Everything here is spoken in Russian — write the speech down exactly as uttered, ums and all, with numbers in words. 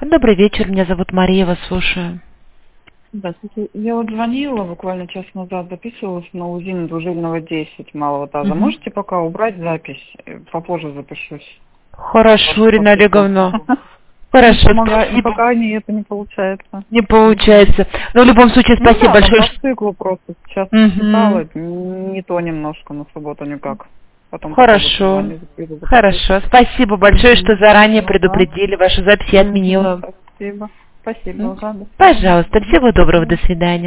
Добрый вечер, меня зовут Мария, вас слушаю. Здравствуйте. Я вот звонила буквально час назад, записывалась на УЗИ надужильного десять малого таза. Угу. Можете пока убрать запись? Попозже запишусь. Хорошо, Ирина Олеговна. Хорошо, Помогаю, спасибо. пока не, это не получается. Не получается. Но в любом случае, Ну спасибо да, большое. по что- циклу просто сейчас Мгм. читала, не то немножко, на субботу никак. Потом Хорошо. попозже позвоню, запишу. Хорошо. Спасибо большое, что заранее Ага. предупредили. Вашу запись я отменила. Спасибо. Спасибо, рада. Пожалуйста, всего доброго, до свидания.